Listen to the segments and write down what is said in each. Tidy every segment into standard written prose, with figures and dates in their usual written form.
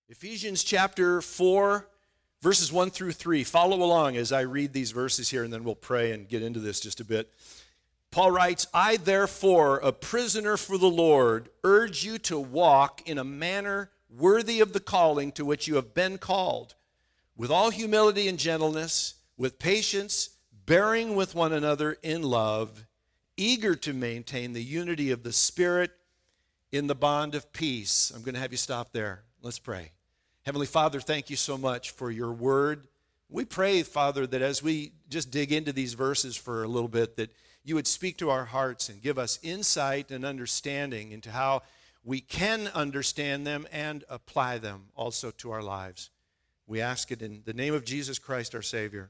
Ephesians chapter 4, verses 1 through 3. Follow along as I read these verses here, and then we'll pray and get into this just a bit. Paul writes, I therefore, a prisoner for the Lord, urge you to walk in a manner worthy of the calling to which you have been called, with all humility and gentleness, with patience, bearing with one another in love, eager to maintain the unity of the Spirit in the bond of peace. I'm going to have you stop there. Let's pray. Heavenly Father, thank you so much for your word. We pray, Father, that as we just dig into these verses for a little bit, that you would speak to our hearts and give us insight and understanding into how we can understand them and apply them also to our lives. We ask it in the name of Jesus Christ, our Savior.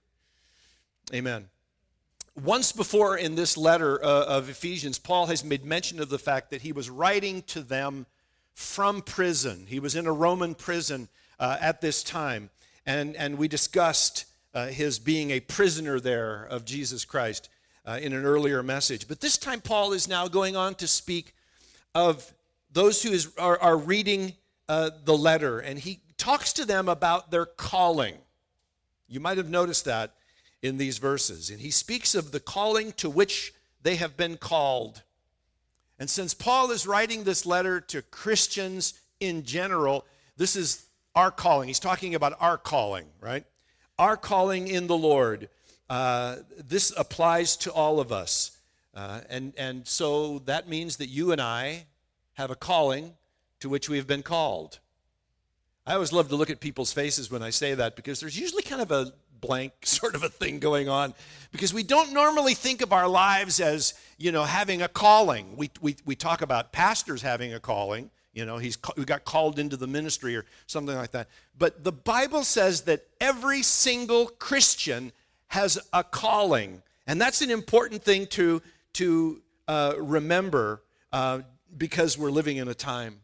Amen. Once before in this letter of Ephesians, Paul has made mention of the fact that he was writing to them from prison. He was in a Roman prison at this time, and we discussed his being a prisoner there of Jesus Christ in an earlier message. But this time Paul is now going on to speak of those who are reading the letter, and he talks to them about their calling. You might have noticed that in these verses. And he speaks of the calling to which they have been called. And since Paul is writing this letter to Christians in general, this is our calling. He's talking about our calling, right? Our calling in the Lord. This applies to all of us. And so that means that you and I have a calling to which we have been called. I always love to look at people's faces when I say that, because there's usually kind of a blank sort of a thing going on, because we don't normally think of our lives as, having a calling. We talk about pastors having a calling. We got called into the ministry or something like that. But the Bible says that every single Christian has a calling, and that's an important thing to remember because we're living in a time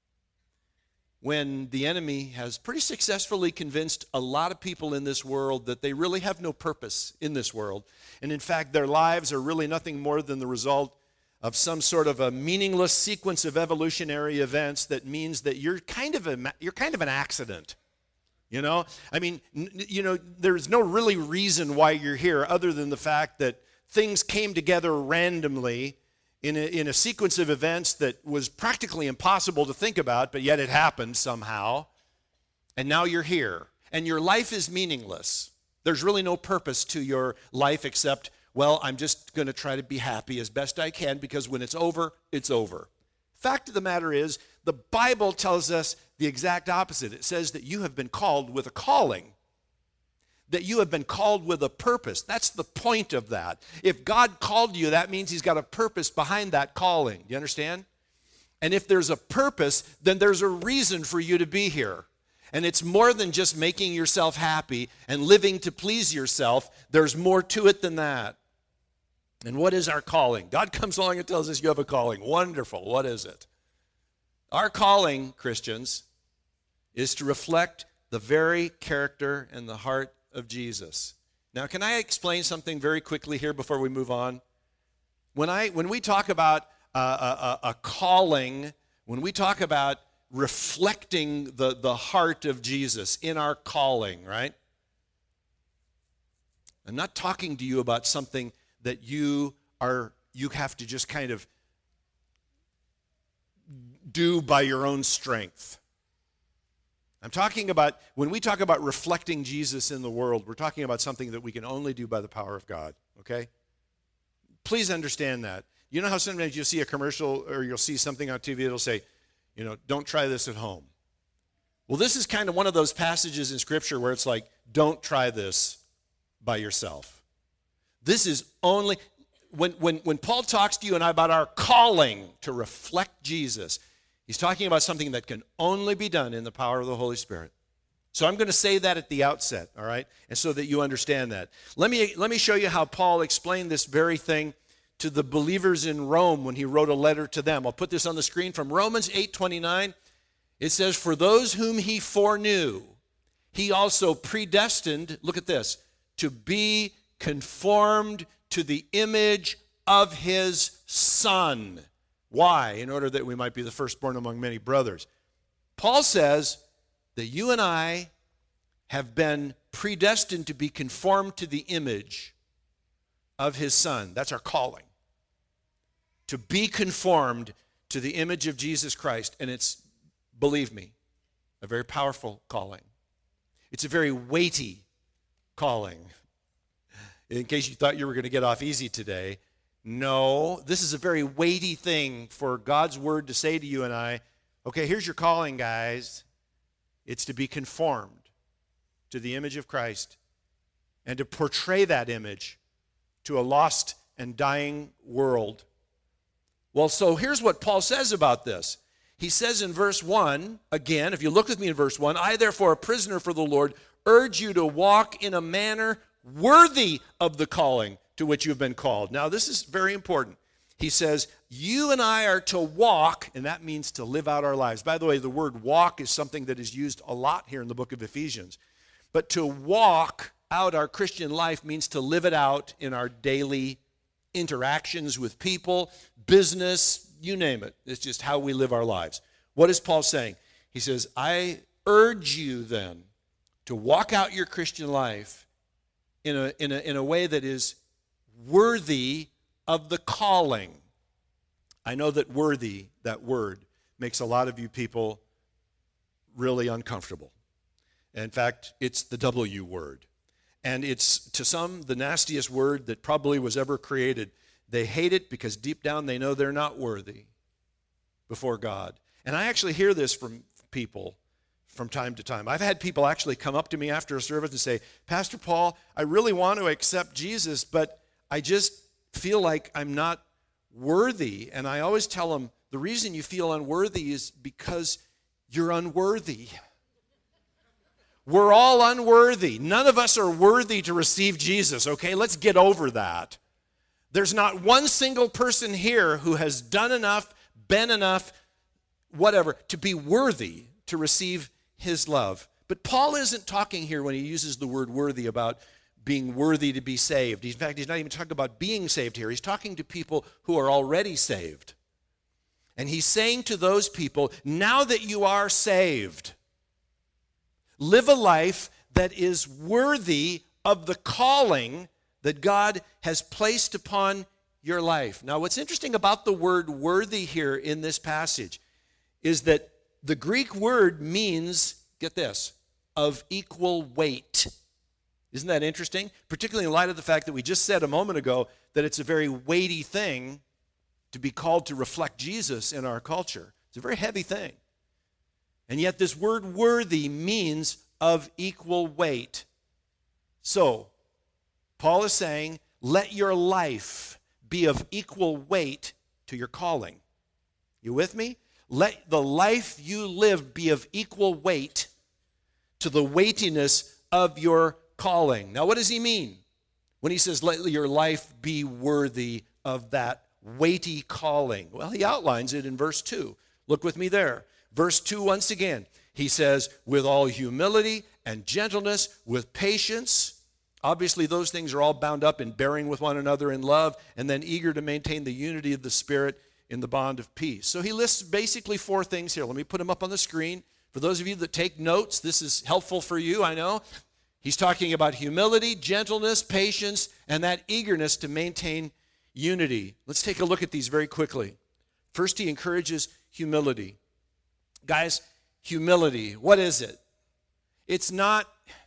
when the enemy has pretty successfully convinced a lot of people in this world that they really have no purpose in this world. And in fact, their lives are really nothing more than the result of some sort of a meaningless sequence of evolutionary events that means that you're kind of an accident. There's no really reason why you're here other than the fact that things came together randomly in a sequence of events that was practically impossible to think about, but yet it happened somehow. And now you're here. And your life is meaningless. There's really no purpose to your life except, well, I'm just going to try to be happy as best I can, because when it's over, it's over. Fact of the matter is, the Bible tells us the exact opposite. It says that you have been called with a calling, that you have been called with a purpose. That's the point of that. If God called you, that means he's got a purpose behind that calling. Do you understand? And if there's a purpose, then there's a reason for you to be here. And it's more than just making yourself happy and living to please yourself. There's more to it than that. And what is our calling? God comes along and tells us you have a calling. Wonderful. What is it? Our calling, Christians, is to reflect the very character and the heart of Jesus. Now, can I explain something very quickly here before we move on? When we talk about a calling, when we talk about reflecting the heart of Jesus in our calling, right? I'm not talking to you about something that you have to just kind of do by your own strength. I'm talking about, when we talk about reflecting Jesus in the world, we're talking about something that we can only do by the power of God, okay? Please understand that. You know how sometimes you'll see a commercial or you'll see something on TV that'll say, don't try this at home. Well, this is kind of one of those passages in Scripture where it's like, don't try this by yourself. This is only, when Paul talks to you and I about our calling to reflect Jesus, he's talking about something that can only be done in the power of the Holy Spirit. So I'm going to say that at the outset, all right? And so that you understand that. Let me show you how Paul explained this very thing to the believers in Rome when he wrote a letter to them. I'll put this on the screen from Romans 8:29. It says, for those whom he foreknew, he also predestined, look at this, to be conformed to the image of his Son. Why? In order that we might be the firstborn among many brothers. Paul says that you and I have been predestined to be conformed to the image of his Son. That's our calling. To be conformed to the image of Jesus Christ. And it's, believe me, a very powerful calling. It's a very weighty calling. In case you thought you were going to get off easy today, no, this is a very weighty thing for God's word to say to you and I, okay, here's your calling, guys. It's to be conformed to the image of Christ and to portray that image to a lost and dying world. Well, so here's what Paul says about this. He says in verse 1, again, if you look with me in verse 1, I therefore, a prisoner for the Lord, urge you to walk in a manner worthy of the calling to which you have been called. Now, this is very important. He says, you and I are to walk, and that means to live out our lives. By the way, the word walk is something that is used a lot here in the book of Ephesians. But to walk out our Christian life means to live it out in our daily interactions with people, business, you name it. It's just how we live our lives. What is Paul saying? He says, I urge you then to walk out your Christian life in a way that is worthy of the calling. I know that worthy, that word, makes a lot of you people really uncomfortable. In fact, it's the W word. And it's, to some, the nastiest word that probably was ever created. They hate it because deep down they know they're not worthy before God. And I actually hear this from people from time to time. I've had people actually come up to me after a service and say, Pastor Paul, I really want to accept Jesus, but I just feel like I'm not worthy. And I always tell them, the reason you feel unworthy is because you're unworthy. We're all unworthy. None of us are worthy to receive Jesus, okay? Let's get over that. There's not one single person here who has done enough, been enough, whatever, to be worthy to receive his love. But Paul isn't talking here when he uses the word worthy about being worthy to be saved. In fact, he's not even talking about being saved here. He's talking to people who are already saved. And he's saying to those people, now that you are saved, live a life that is worthy of the calling that God has placed upon your life. Now, what's interesting about the word worthy here in this passage is that the Greek word means, get this, of equal weight. Isn't that interesting? Particularly in light of the fact that we just said a moment ago that it's a very weighty thing to be called to reflect Jesus in our culture. It's a very heavy thing. And yet this word worthy means of equal weight. So, Paul is saying, let your life be of equal weight to your calling. You with me? Let the life you live be of equal weight to the weightiness of your calling. Now, what does he mean when he says, let your life be worthy of that weighty calling? Well, he outlines it in verse 2. Look with me there. Verse 2, once again, he says, with all humility and gentleness, with patience. Obviously, those things are all bound up in bearing with one another in love, and then eager to maintain the unity of the Spirit in the bond of peace. So he lists basically 4 things here. Let me put them up on the screen. For those of you that take notes, this is helpful for you, I know. He's talking about humility, gentleness, patience, and that eagerness to maintain unity. Let's take a look at these very quickly. First, he encourages humility. Guys, humility, what is it? It's not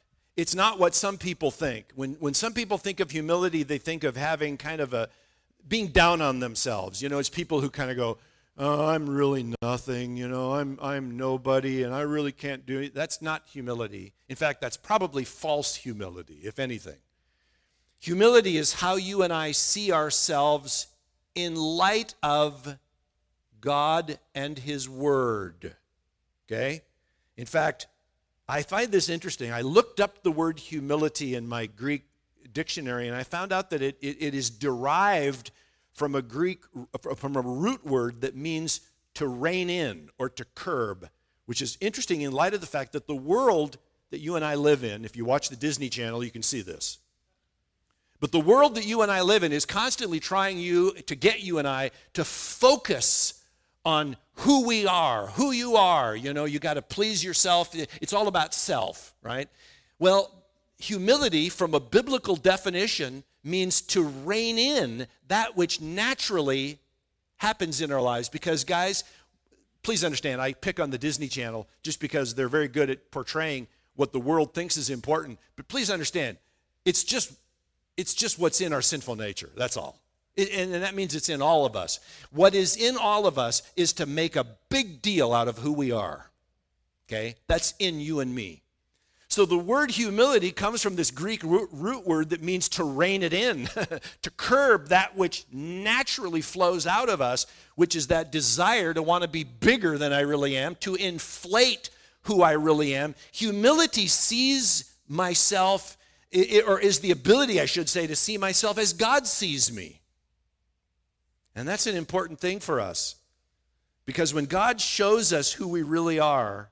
what some people think. When some people think of humility, they think of having kind of being down on themselves. You know, it's people who kind of go, oh, I'm really nothing, you know, I'm nobody, and I really can't do it. That's not humility. In fact, that's probably false humility, if anything. Humility is how you and I see ourselves in light of God and his word. Okay? In fact, I find this interesting. I looked up the word humility in my Greek dictionary, and I found out that it is derived from a root word that means to rein in or to curb, which is interesting in light of the fact that the world that you and I live in, if you watch the Disney Channel, you can see this. But the world that you and I live in is constantly trying to get you and I to focus on who we are, who you are. You know, you got to please yourself. It's all about self, right? Well, humility from a biblical definition means to rein in that which naturally happens in our lives. Because, guys, please understand, I pick on the Disney Channel just because they're very good at portraying what the world thinks is important. But please understand, it's just what's in our sinful nature. That's all. And that means it's in all of us. What is in all of us is to make a big deal out of who we are. Okay? That's in you and me. So the word humility comes from this Greek root word that means to rein it in, to curb that which naturally flows out of us, which is that desire to want to be bigger than I really am, to inflate who I really am. Humility sees myself, or is the ability, I should say, to see myself as God sees me. And that's an important thing for us. Because when God shows us who we really are,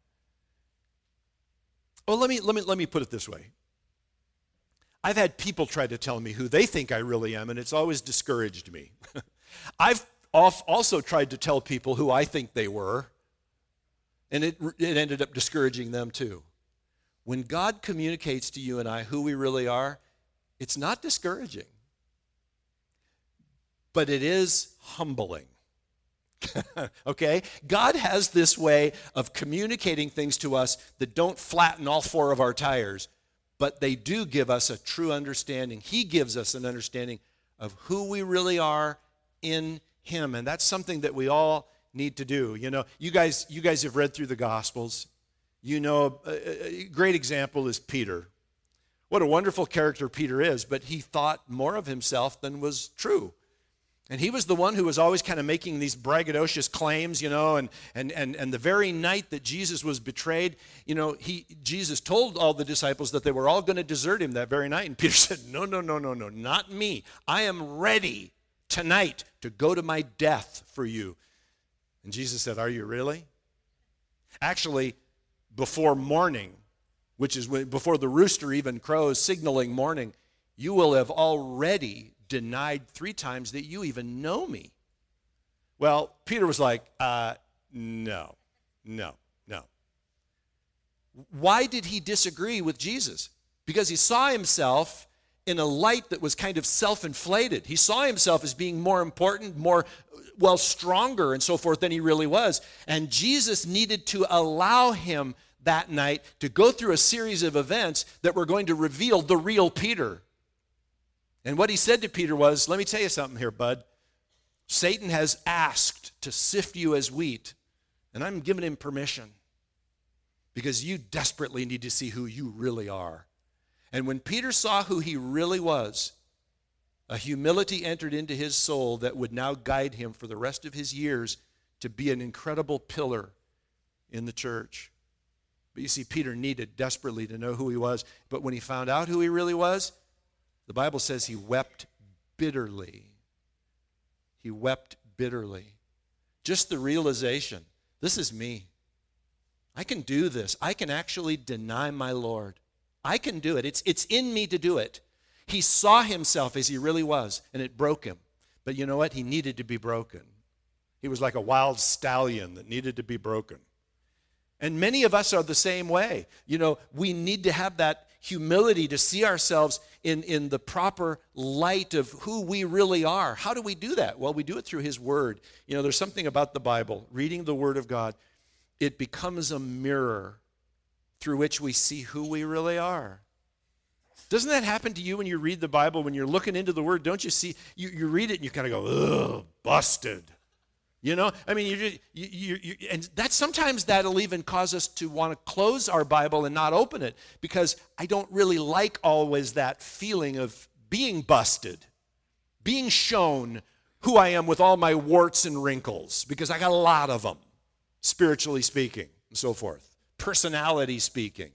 well, let me put it this way. I've had people try to tell me who they think I really am, and it's always discouraged me. I've also tried to tell people who I think they were, and it ended up discouraging them too. When God communicates to you and I who we really are, it's not discouraging, but it is humbling. Okay? God has this way of communicating things to us that don't flatten all four of our tires, but they do give us a true understanding. He gives us an understanding of who we really are in Him, and that's something that we all need to do. You know, you guys have read through the Gospels. You know, a great example is Peter. What a wonderful character Peter is, but he thought more of himself than was true. And he was the one who was always kind of making these braggadocious claims, you know, and the very night that Jesus was betrayed, you know, Jesus told all the disciples that they were all going to desert him that very night. And Peter said, no, not me. I am ready tonight to go to my death for you. And Jesus said, are you really? Actually, before morning, which is before the rooster even crows, signaling morning, you will have already denied 3 times that you even know me. Well, Peter was like, no. Why did he disagree with Jesus? Because he saw himself in a light that was kind of self-inflated. He saw himself as being more important, stronger and so forth than he really was. And Jesus needed to allow him that night to go through a series of events that were going to reveal the real Peter. And what he said to Peter was, let me tell you something here, bud. Satan has asked to sift you as wheat, and I'm giving him permission because you desperately need to see who you really are. And when Peter saw who he really was, a humility entered into his soul that would now guide him for the rest of his years to be an incredible pillar in the church. But you see, Peter needed desperately to know who he was, but when he found out who he really was, the Bible says he wept bitterly. He wept bitterly. Just the realization, this is me. I can do this. I can actually deny my Lord. I can do it. It's in me to do it. He saw himself as he really was, and it broke him. But you know what? He needed to be broken. He was like a wild stallion that needed to be broken. And many of us are the same way. You know, we need to have that humility to see ourselves in the proper light of who we really are. How do we do that? Well, we do it through His Word. You know, there's something about the Bible, reading the Word of God. It becomes a mirror through which we see who we really are. Doesn't that happen to you when you read the Bible, when you're looking into the Word? Don't you see, you read it and you kind of go, ugh, busted. You know, I mean, and sometimes that'll even cause us to want to close our Bible and not open it because I don't really like always that feeling of being busted, being shown who I am with all my warts and wrinkles, because I got a lot of them, spiritually speaking and so forth, personality speaking.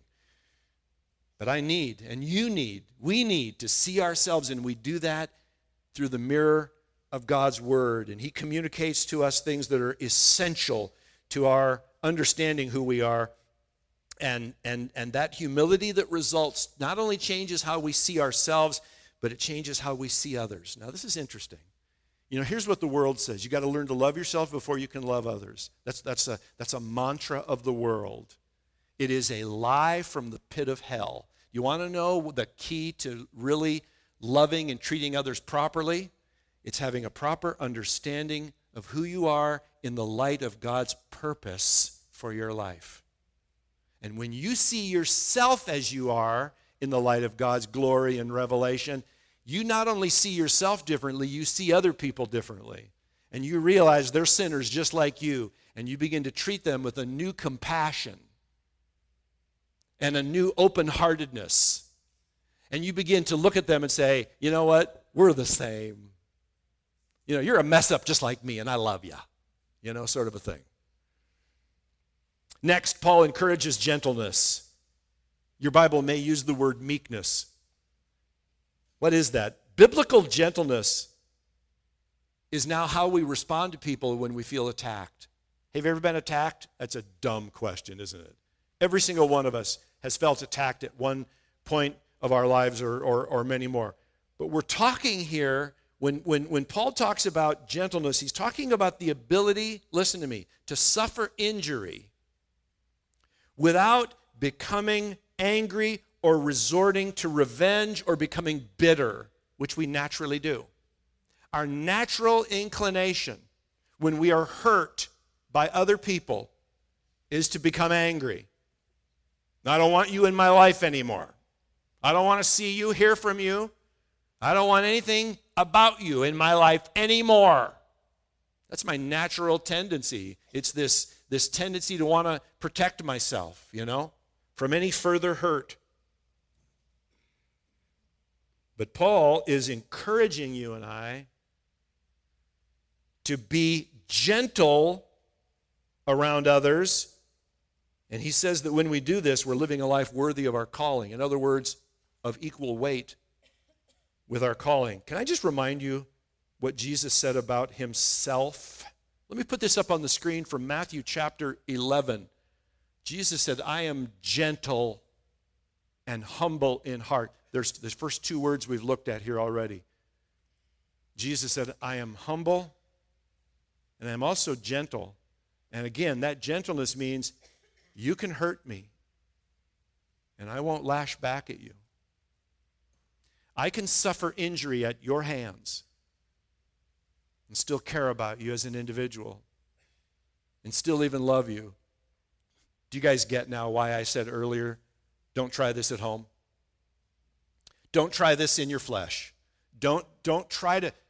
But I need, and you need, we need to see ourselves, and we do that through the mirror of God's Word, and He communicates to us things that are essential to our understanding who we are, and that humility that results not only changes how we see ourselves, but it changes how we see others. Now, this is interesting. Here's what the world says. You got to learn to love yourself before you can love others. That's a mantra of the world. It is a lie from the pit of hell. You want to know the key to really loving and treating others properly? It's having a proper understanding of who you are in the light of God's purpose for your life. And when you see yourself as you are in the light of God's glory and revelation, you not only see yourself differently, you see other people differently. And you realize they're sinners just like you, and you begin to treat them with a new compassion and a new open-heartedness. And you begin to look at them and say, you know what? We're the same. You're a mess up just like me, and I love you. Sort of a thing. Next, Paul encourages gentleness. Your Bible may use the word meekness. What is that? Biblical gentleness is now how we respond to people when we feel attacked. Have you ever been attacked? That's a dumb question, isn't it? Every single one of us has felt attacked at one point of our lives or many more. But we're talking here, when Paul talks about gentleness, he's talking about the ability, listen to me, to suffer injury without becoming angry or resorting to revenge or becoming bitter, which we naturally do. Our natural inclination when we are hurt by other people is to become angry. I don't want you in my life anymore. I don't want to see you, hear from you. I don't want anything about you in my life anymore. That's my natural tendency. It's this tendency to want to protect myself, from any further hurt. But Paul is encouraging you and I to be gentle around others. And he says that when we do this, we're living a life worthy of our calling. In other words, of equal weight with our calling. Can I just remind you what Jesus said about himself? Let me put this up on the screen from Matthew chapter 11. Jesus said, I am gentle and humble in heart. There's the first two words we've looked at here already. Jesus said, I am humble and I'm also gentle. And again, that gentleness means you can hurt me and I won't lash back at you. I can suffer injury at your hands and still care about you as an individual and still even love you. Do you guys get now why I said earlier, don't try this at home? Don't try this in your flesh. Don't try to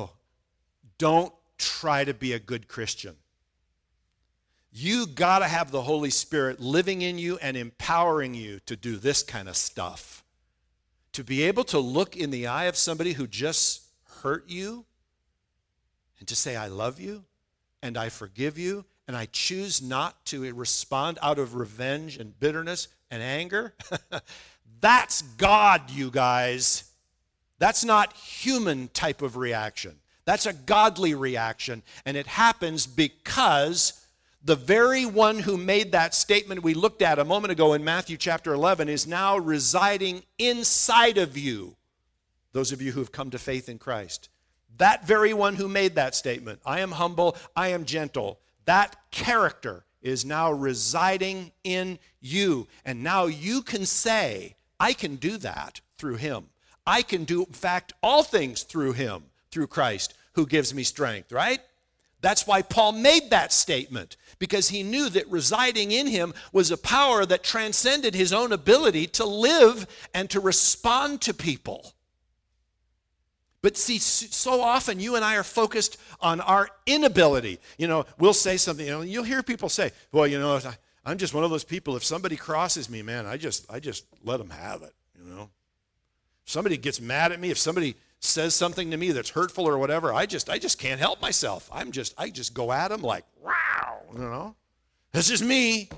be a good Christian. You got to have the Holy Spirit living in you and empowering you to do this kind of stuff. To be able to look in the eye of somebody who just hurt you and to say, I love you and I forgive you and I choose not to respond out of revenge and bitterness and anger. That's God, you guys. That's not human type of reaction. That's a godly reaction, and it happens because the very one who made that statement we looked at a moment ago in Matthew chapter 11 is now residing inside of you, those of you who have come to faith in Christ. That very one who made that statement, I am humble, I am gentle, that character is now residing in you. And now you can say, I can do that through him. I can do, in fact, all things through him, through Christ, who gives me strength, right? That's why Paul made that statement, because he knew that residing in him was a power that transcended his own ability to live and to respond to people. But see, so often you and I are focused on our inability. We'll say something, you'll hear people say, well, I'm just one of those people, if somebody crosses me, man, I just let them have it, If somebody gets mad at me, if somebody says something to me that's hurtful or whatever, I just can't help myself. I just go at them like, wow, That's just me.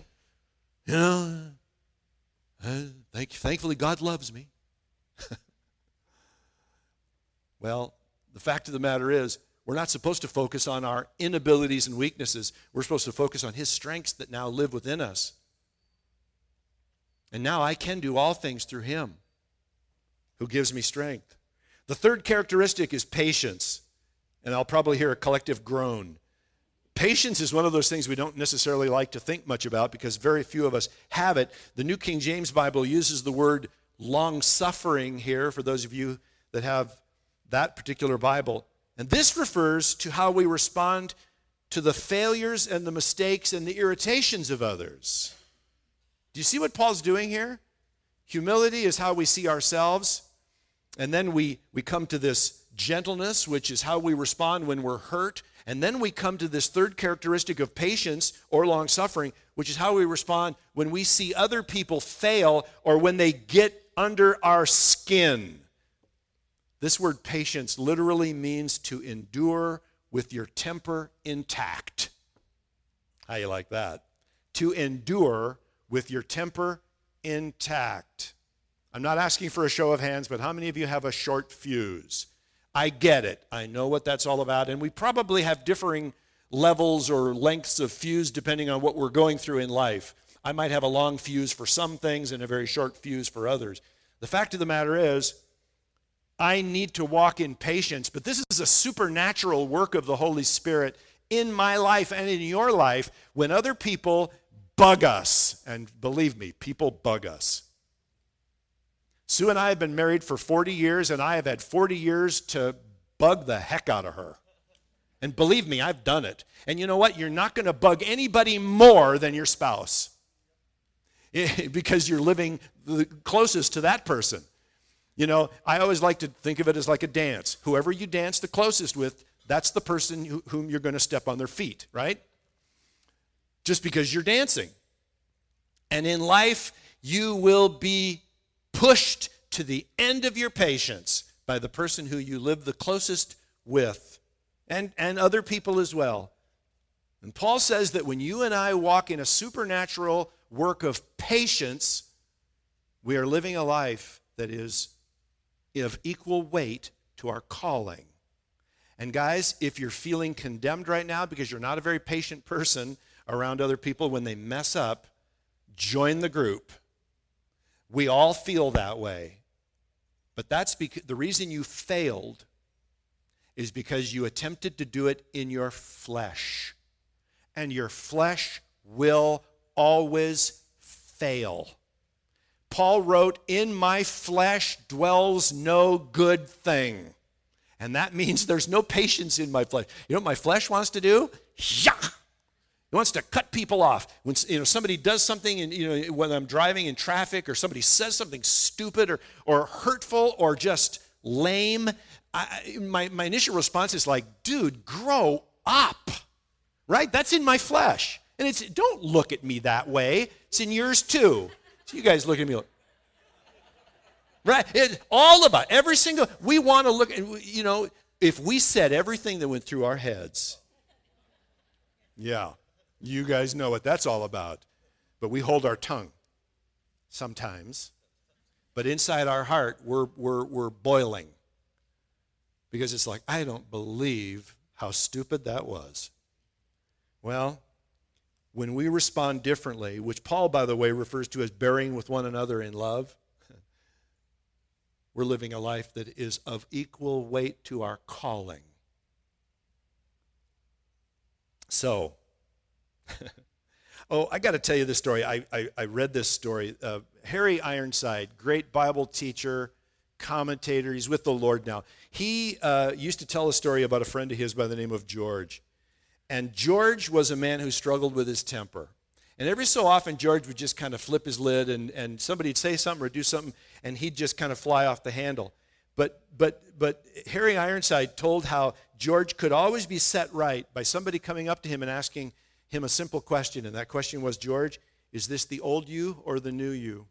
Thankfully God loves me. Well, the fact of the matter is, we're not supposed to focus on our inabilities and weaknesses. We're supposed to focus on his strengths that now live within us. And now I can do all things through him who gives me strength. The third characteristic is patience. And I'll probably hear a collective groan. Patience is one of those things we don't necessarily like to think much about because very few of us have it. The New King James Bible uses the word long-suffering here for those of you that have that particular Bible. And this refers to how we respond to the failures and the mistakes and the irritations of others. Do you see what Paul's doing here? Humility is how we see ourselves. And then we come to this gentleness, which is how we respond when we're hurt. And then we come to this third characteristic of patience or long-suffering, which is how we respond when we see other people fail or when they get under our skin. This word patience literally means to endure with your temper intact. How you like that? To endure with your temper intact. I'm not asking for a show of hands, but how many of you have a short fuse? I get it. I know what that's all about. And we probably have differing levels or lengths of fuse depending on what we're going through in life. I might have a long fuse for some things and a very short fuse for others. The fact of the matter is, I need to walk in patience, but this is a supernatural work of the Holy Spirit in my life and in your life when other people bug us. And believe me, people bug us. Sue and I have been married for 40 years, and I have had 40 years to bug the heck out of her. And believe me, I've done it. And you know what? You're not going to bug anybody more than your spouse because you're living the closest to that person. You know, I always like to think of it as like a dance. Whoever you dance the closest with, that's the person whom you're going to step on their feet, right? Just because you're dancing. And in life, you will be pushed to the end of your patience by the person who you live the closest with, and other people as well. And Paul says that when you and I walk in a supernatural work of patience, we are living a life that is of equal weight to our calling. And guys, if you're feeling condemned right now because you're not a very patient person around other people when they mess up, join the group. We all feel that way. But that's because the reason you failed is because you attempted to do it in your flesh. And your flesh will always fail. Paul wrote, "In my flesh dwells no good thing." And that means there's no patience in my flesh. You know what my flesh wants to do? Yuck! It wants to cut people off. When somebody does something, and when I'm driving in traffic, or somebody says something stupid or hurtful or just lame, my initial response is like, "Dude, grow up!" Right? That's in my flesh, and it's don't look at me that way. It's in yours too. So you guys look at me like, right? All of us, every single. We want to look. If we said everything that went through our heads, yeah. You guys know what that's all about. But we hold our tongue sometimes. But inside our heart, we're boiling. Because it's like, I don't believe how stupid that was. Well, when we respond differently, which Paul, by the way, refers to as bearing with one another in love, we're living a life that is of equal weight to our calling. So, I got to tell you this story. I read this story. Harry Ironside, great Bible teacher, commentator. He's with the Lord now. He used to tell a story about a friend of his by the name of George. And George was a man who struggled with his temper. And every so often, George would just kind of flip his lid, and somebody would say something or do something, and he'd just kind of fly off the handle. But Harry Ironside told how George could always be set right by somebody coming up to him and asking him a simple question, and that question was, "George, is this the old you or the new you?"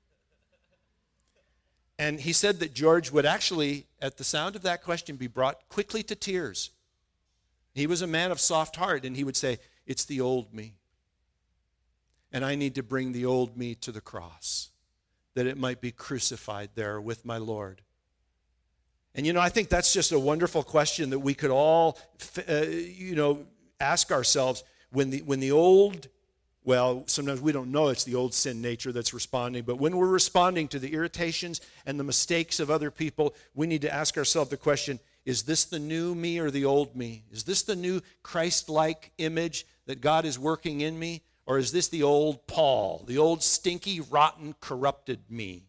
And he said that George would actually, at the sound of that question, be brought quickly to tears. He was a man of soft heart, and he would say, "It's the old me. And I need to bring the old me to the cross, that it might be crucified there with my Lord." And I think that's just a wonderful question that we could all, ask ourselves. When the old, well, sometimes we don't know it's the old sin nature that's responding, but when we're responding to the irritations and the mistakes of other people, we need to ask ourselves the question, is this the new me or the old me? Is this the new Christ-like image that God is working in me? Or is this the old Paul, the old stinky, rotten, corrupted me?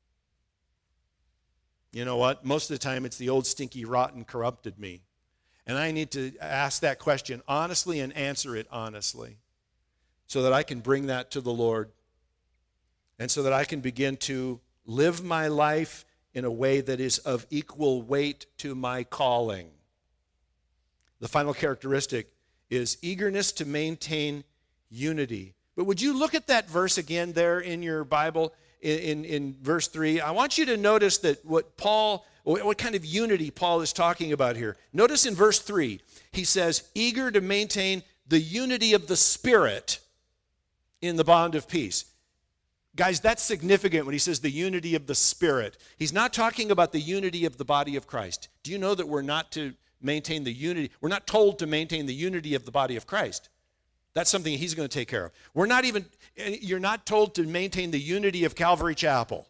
You know what? Most of the time it's the old stinky, rotten, corrupted me. And I need to ask that question honestly and answer it honestly so that I can bring that to the Lord and so that I can begin to live my life in a way that is of equal weight to my calling. The final characteristic is eagerness to maintain unity. But would you look at that verse again there in your Bible in verse 3? I want you to notice that what kind of unity Paul is talking about here. Notice in verse 3, he says, eager to maintain the unity of the Spirit in the bond of peace. Guys, that's significant when he says the unity of the Spirit. He's not talking about the unity of the body of Christ. Do you know that we're not to maintain the unity? We're not told to maintain the unity of the body of Christ. That's something he's going to take care of. You're not told to maintain the unity of Calvary Chapel.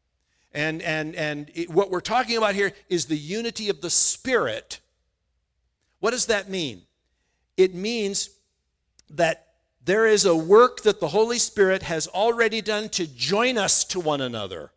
What we're talking about here is the unity of the Spirit. What does that mean? It means that there is a work that the Holy Spirit has already done to join us to one another.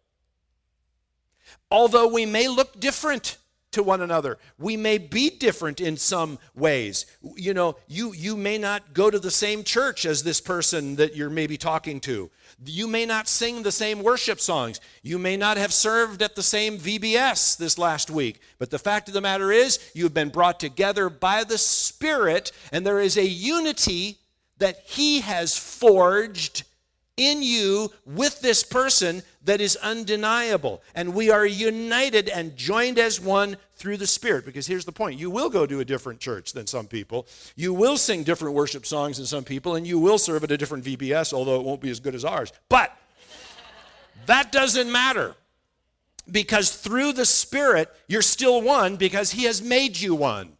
Although we may look different to one another, we may be different in some ways. You know, you may not go to the same church as this person that you're maybe talking to. You may not sing the same worship songs. You may not have served at the same VBS this last week. But the fact of the matter is, you've been brought together by the Spirit, and there is a unity that he has forged in you with this person that is undeniable. And we are united and joined as one through the Spirit. Because here's the point. You will go to a different church than some people. You will sing different worship songs than some people. And you will serve at a different VBS, although it won't be as good as ours. But that doesn't matter. Because through the Spirit, you're still one because he has made you one.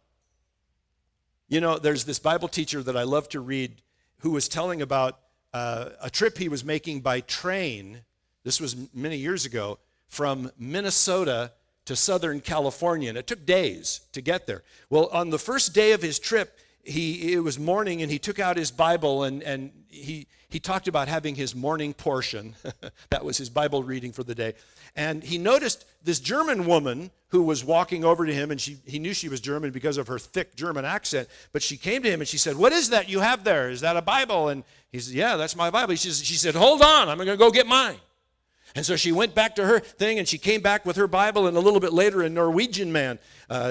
You know, there's this Bible teacher that I love to read who was telling about a trip he was making by train. This was many years ago, from Minnesota to Southern California, and it took days to get there. Well, on the first day of his trip, it was morning, and he took out his Bible, and he talked about having his morning portion. That was his Bible reading for the day. And he noticed this German woman who was walking over to him, and he knew she was German because of her thick German accent, but she came to him and she said, "What is that you have there? Is that a Bible?" And he said, "Yeah, that's my Bible." She said, "Hold on, I'm going to go get mine." And so she went back to her thing, and she came back with her Bible, and a little bit later a Norwegian man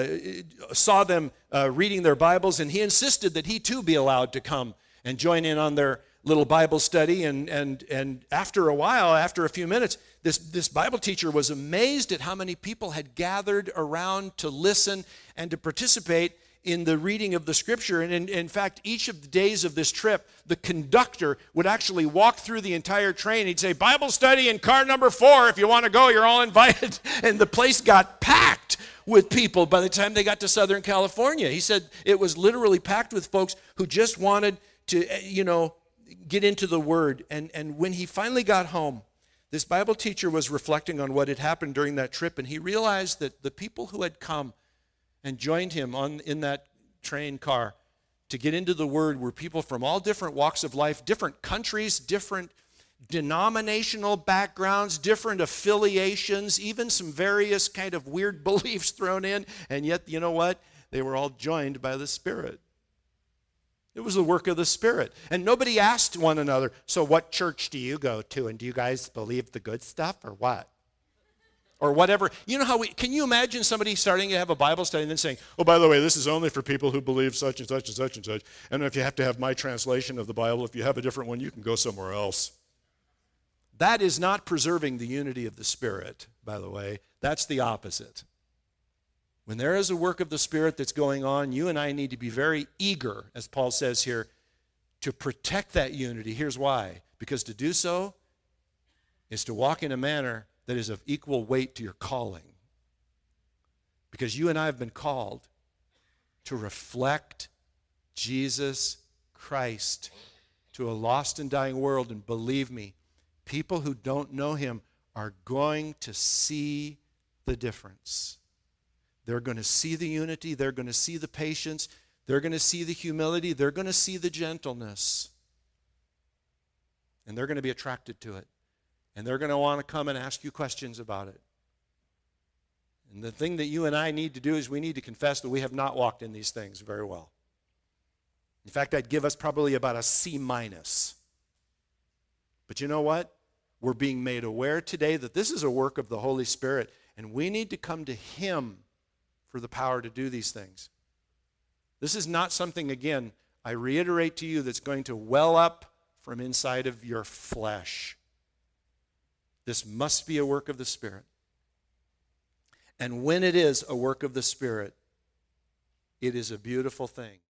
saw them reading their Bibles, and he insisted that he too be allowed to come and join in on their little Bible study. And after a while, after a few minutes, this Bible teacher was amazed at how many people had gathered around to listen and to participate in the reading of the Scripture. And in fact, each of the days of this trip, the conductor would actually walk through the entire train. He'd say, "Bible study in car number 4. If you want to go, you're all invited." And the place got packed with people by the time they got to Southern California. He said it was literally packed with folks who just wanted to, get into the Word. And when he finally got home, this Bible teacher was reflecting on what had happened during that trip, and he realized that the people who had come and joined him in that train car to get into the Word were people from all different walks of life, different countries, different denominational backgrounds, different affiliations, even some various kind of weird beliefs thrown in, and yet, you know what? They were all joined by the Spirit. It was the work of the Spirit. And nobody asked one another, "So what church do you go to? And do you guys believe the good stuff or what?" Or whatever. You know can you imagine somebody starting to have a Bible study and then saying, "Oh, by the way, this is only for people who believe such and such and such and such. And if you have to have my translation of the Bible, if you have a different one, you can go somewhere else." That is not preserving the unity of the Spirit, by the way. That's the opposite. When there is a work of the Spirit that's going on, you and I need to be very eager, as Paul says here, to protect that unity. Here's why. Because to do so is to walk in a manner that is of equal weight to your calling. Because you and I have been called to reflect Jesus Christ to a lost and dying world. And believe me, people who don't know him are going to see the difference. They're going to see the unity. They're going to see the patience. They're going to see the humility. They're going to see the gentleness. And they're going to be attracted to it. And they're going to want to come and ask you questions about it. And the thing that you and I need to do is we need to confess that we have not walked in these things very well. In fact, I'd give us probably about a C-. But you know what? We're being made aware today that this is a work of the Holy Spirit, and we need to come to Him for the power to do these things. This is not something, again, I reiterate to you, that's going to well up from inside of your flesh. This must be a work of the Spirit. And when it is a work of the Spirit, it is a beautiful thing.